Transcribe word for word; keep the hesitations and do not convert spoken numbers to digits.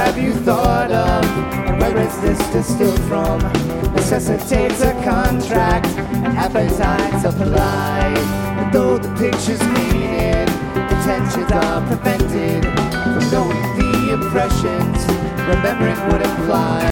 have you thought of? And where is this distilled from? Necessitates a contract, an appetite supply. But though the picture's painted, intentions are prevented from knowing the impressions remembering would imply.